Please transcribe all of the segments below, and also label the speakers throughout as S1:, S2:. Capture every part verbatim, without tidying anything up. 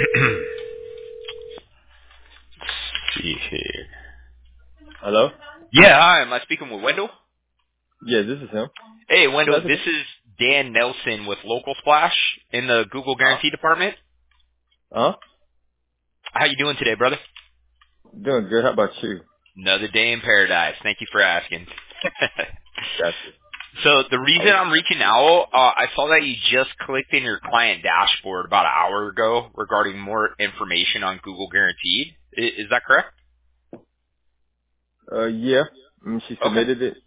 S1: See here.
S2: Hello?
S1: Yeah, hi. Am I speaking with Wendell?
S2: Yeah, this is him.
S1: Hey, Wendell.
S2: That's
S1: This
S2: okay.
S1: is Dan Nelson with Local Splash in the Google
S2: Huh?
S1: Guarantee Department.
S2: Huh?
S1: How you doing today, brother?
S2: Doing good. How about you?
S1: Another day in paradise. Thank you for asking.
S2: Gotcha.
S1: So the
S2: I
S1: reason
S2: was,
S1: I'm reaching out, uh, I saw that you just clicked in your client dashboard about an hour ago regarding more information on Google Guaranteed. I- Is that correct?
S2: uh, yeah. Mm, she
S1: Okay.
S2: submitted it.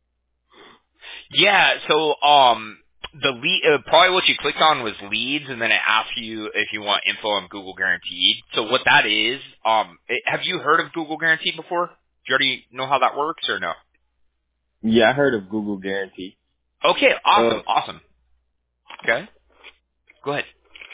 S1: Yeah, so um, the lead, uh, probably what you clicked on was leads, and then it asks you if you want info on Google Guaranteed. So what that is, um, it, have you heard of Google Guaranteed before? Do you already know how that works, or no?
S2: Yeah, I heard of Google Guarantee.
S1: Okay,
S2: Uh,
S1: awesome, awesome. Okay, go ahead.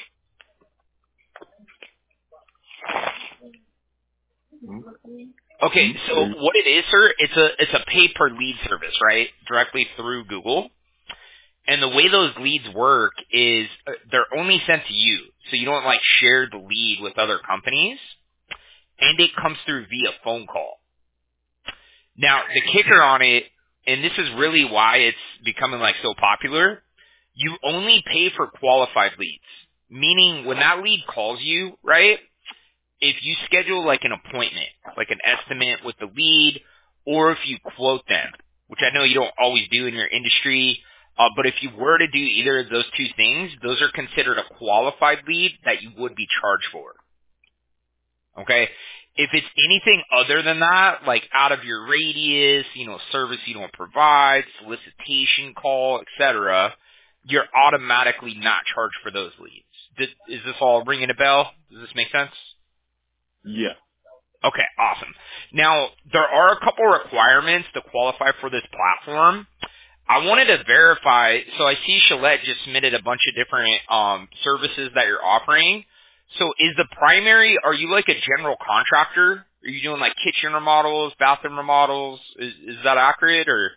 S2: mm,
S1: Okay,
S2: mm,
S1: so
S2: uh,
S1: what it is, sir, it's a it's a pay per lead service, right? Directly through Google. And the way those leads work is uh, they're only sent to you, so you don't like share the lead with other companies, and it comes through via phone call. Now, the kicker on it, and this is really why it's becoming like so popular, you only pay for qualified leads. Meaning when that lead calls you, right, if you schedule like an appointment, like an estimate with the lead, or if you quote them, which I know you don't always do in your industry, uh, but if you were to do either of those two things, those are considered a qualified lead that you would be charged for. Okay? If it's anything other than that, like out of your radius, you know, service you don't provide, solicitation call, et cetera, you're automatically not charged for those leads. Does, is this all ringing a bell? Does this make sense?
S2: yeah.
S1: Okay, awesome. Now, there are a couple requirements to qualify for this platform. I wanted to verify, so I see Shalette just submitted a bunch of different um, services that you're offering. So is the primary, are you like a general contractor? Are you doing like kitchen remodels, bathroom remodels? Is, is that accurate or?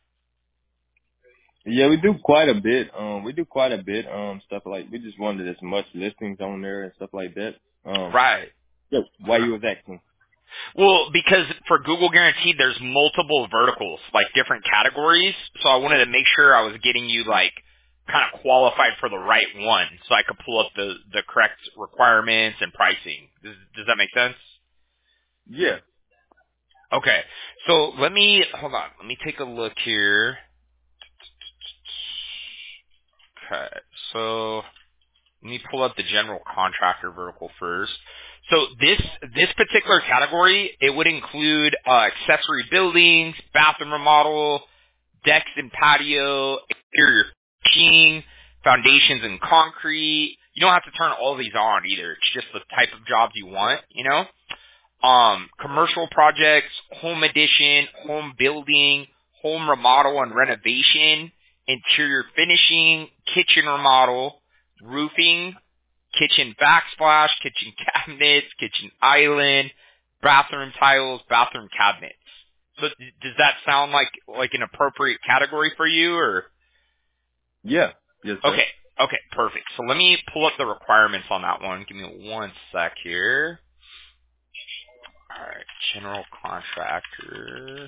S2: Yeah, we do quite a bit. Um, we do quite a bit. Um, stuff like we just wanted as much listings on there and stuff like that. Um,
S1: Right.
S2: yeah. Why you was asking?
S1: Well, because for Google Guaranteed, there's multiple verticals, like different categories. So I wanted to make sure I was getting you like kind of qualified for the right one, so I could pull up the the correct requirements and pricing. Does, does that make sense?
S2: Yeah.
S1: Okay. So let me hold on. Let me take a look here. Okay. So let me pull up the general contractor vertical first. So this this particular category, it would include uh, accessory buildings, bathroom remodel, decks and patio, exterior finishing, foundations and concrete. You don't have to turn all these on either. It's just the type of jobs you want, you know? Um, commercial projects, home addition, home building, home remodel and renovation, interior finishing, kitchen remodel, roofing, kitchen backsplash, kitchen cabinets, kitchen island, bathroom tiles, bathroom cabinets. So d- does that sound like like an appropriate category for you, or?
S2: Yeah. Yes, sir.
S1: Okay, okay, perfect. So let me pull up the requirements on that one. Give me one sec here. All right, general contractor.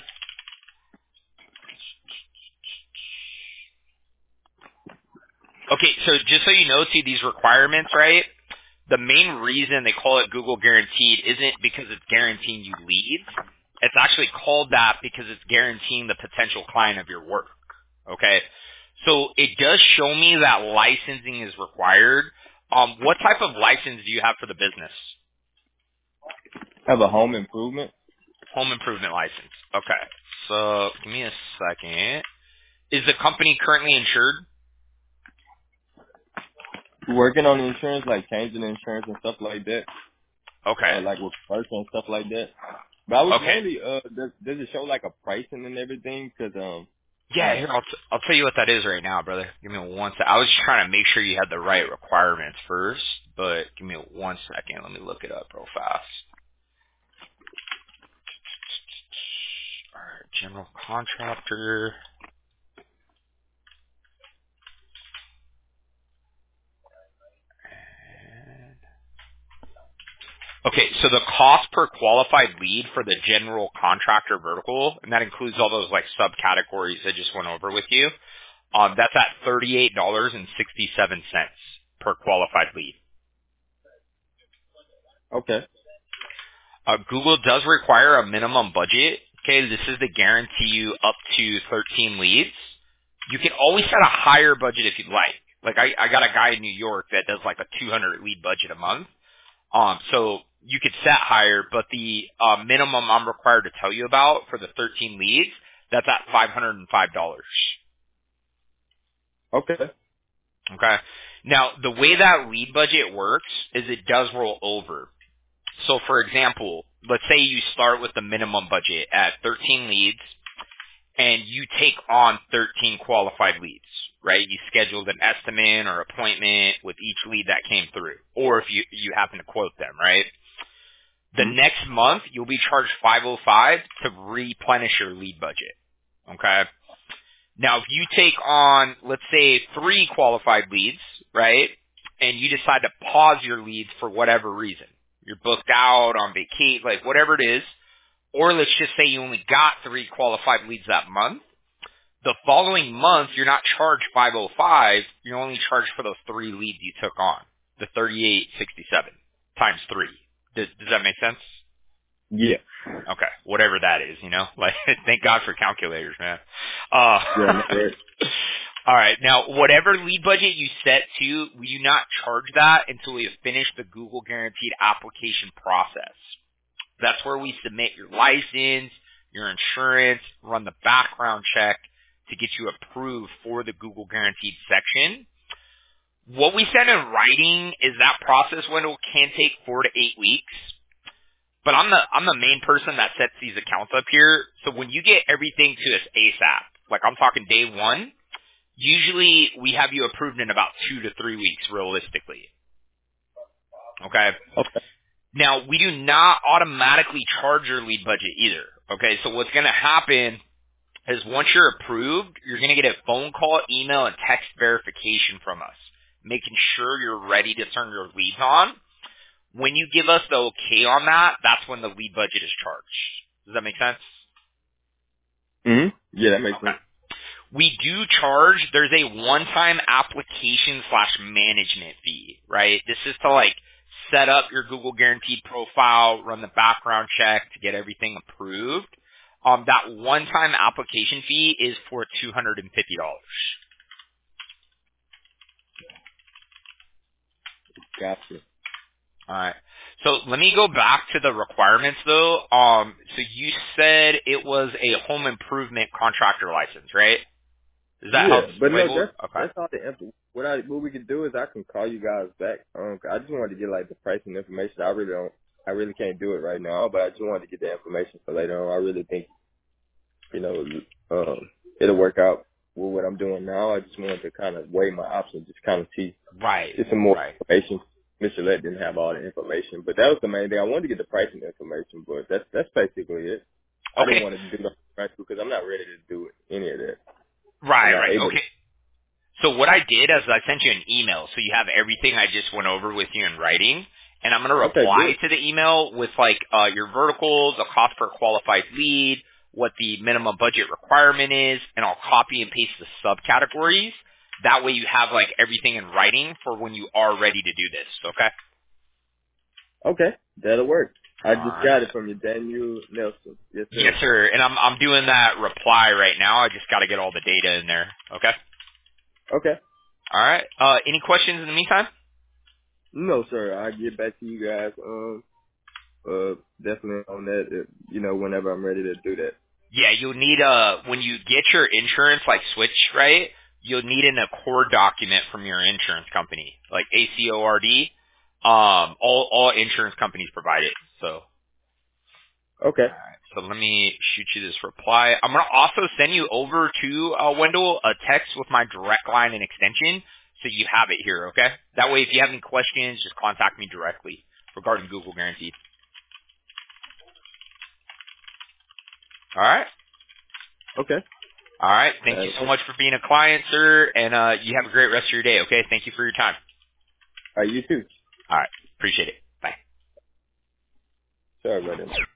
S1: Okay, so just so you know, see these requirements, right? The main reason they call it Google Guaranteed isn't because it's guaranteeing you leads. It's actually called that because it's guaranteeing the potential client of your work. Okay, so it does show me that licensing is required. Um, what type of license do you have for the business?
S2: Have a home improvement.
S1: Home improvement license. Okay, so give me a second. Is the company currently insured?
S2: Working on the insurance, like changing the insurance and stuff like that.
S1: Okay.
S2: Uh, like with first and stuff like that. But I was
S1: Okay.
S2: mainly, uh, does, does it show like a pricing and everything? Cause, um,
S1: Yeah,
S2: uh,
S1: here, I'll, t- I'll tell you what that is right now, brother. Give me one sec. I was just trying to make sure you had the right requirements first, but give me one second. Let me look it up real fast. All right, general contractor. Okay, so the cost per qualified lead for the general contractor vertical, and that includes all those like subcategories I just went over with you, um, that's at thirty-eight dollars and sixty-seven cents per qualified lead.
S2: Okay.
S1: Uh, Google does require a minimum budget. Okay, this is to guarantee you up to thirteen leads. You can always set a higher budget if you'd like. Like I, I got a guy in New York that does like a two hundred lead budget a month. Um, so you could set higher, but the uh, minimum I'm required to tell you about for the thirteen leads, that's at five hundred five dollars.
S2: Okay.
S1: Okay. Now, the way that lead budget works is it does roll over. So, for example, let's say you start with the minimum budget at thirteen leads, and you take on thirteen qualified leads, right? You scheduled an estimate or appointment with each lead that came through, or if you, you happen to quote them, right? The
S2: Mm-hmm.
S1: next month, you'll be charged five oh five to replenish your lead budget, okay? Now, if you take on, let's say, three qualified leads, right, and you decide to pause your leads for whatever reason, you're booked out on vacation, like whatever it is, or let's just say you only got three qualified leads that month, the following month, you're not charged five oh five, you're only charged for those three leads you took on, the thirty-eight sixty-seven times three. Does, does that make sense?
S2: Yeah.
S1: Okay, whatever that is, you know, like thank God for calculators, man. Uh,
S2: Yeah. No, right.
S1: all right, now whatever lead budget you set to, we do not charge that until we have finished the Google Guaranteed application process. That's where we submit your license, your insurance, run the background check to get you approved for the Google Guaranteed section. What we send in writing is that process window can take four to eight weeks. But I'm the I'm the main person that sets these accounts up here. So when you get everything to us ASAP, like I'm talking day one, usually we have you approved in about two to three weeks realistically. Okay?
S2: Okay.
S1: Now, we do not automatically charge your lead budget either. Okay? So what's going to happen is once you're approved, you're going to get a phone call, email, and text verification from us, making sure you're ready to turn your leads on. When you give us the okay on that, that's when the lead budget is charged. Does that make sense?
S2: Mm-hmm. Yeah, that makes
S1: Okay.
S2: sense.
S1: We do charge, there's a one-time application slash management fee, right? This is to like set up your Google Guaranteed profile, run the background check to get everything approved. Um, that one-time application fee is for two hundred fifty dollars.
S2: Gotcha.
S1: All right. So let me go back to the requirements though. Um, so you said it was a home improvement contractor license, right? Is that how
S2: Yeah,
S1: it's
S2: but no,
S1: labeled?
S2: that's
S1: Okay.
S2: that's all the info. What I what we can do is I can call you guys back. Um, I just wanted to get like the price and information. I really don't. I really can't do it right now, but I just wanted to get the information for later on. I really think, you know, um, it'll work out with what I'm doing now. I just wanted to kind of weigh my options, just kind of see,
S1: Right.
S2: get some more
S1: Right.
S2: information. Mister Lett didn't have all the information, but that was the main thing. I wanted to get the pricing information, but that's that's basically it. I didn't
S1: Okay.
S2: want to do the price because I'm not ready to do any of that. I'm
S1: Right.
S2: not
S1: Right.
S2: able.
S1: Okay. So what I did is I sent you an email, so you have everything I just went over with you in writing, and I'm going to
S2: Okay,
S1: reply
S2: good.
S1: to the email with like uh, your verticals, the cost per qualified lead, what the minimum budget requirement is, and I'll copy and paste the subcategories. That way you have like everything in writing for when you are ready to do this. Okay.
S2: Okay, that'll work. I
S1: All
S2: just
S1: right.
S2: got it from you, Daniel Nelson. Yes,
S1: Yes,
S2: sir.
S1: sir. And I'm I'm doing that reply right now. I just got to get all the data in there. Okay.
S2: Okay.
S1: All right. Uh, any questions in the meantime?
S2: No, sir. I'll get back to you guys. Um, uh, definitely on that. uh, You know, whenever I'm ready to do that.
S1: Yeah, you'll need a when you get your insurance like switched, right? You'll need an Accord document from your insurance company, like A C O R D. Um, all all insurance companies provide it. So,
S2: Okay.
S1: alright, so let me shoot you this reply. I'm gonna also send you over to uh, Wendell a text with my direct line and extension, so you have it here. Okay. That way, if you have any questions, just contact me directly regarding Google Guaranteed. All right.
S2: Okay.
S1: All right. Thank you
S2: Uh,
S1: so much for being a client, sir, and uh, you have a great rest of your day. Okay. Thank you for your time.
S2: all right, you too.
S1: All right. Appreciate it. Bye.
S2: later.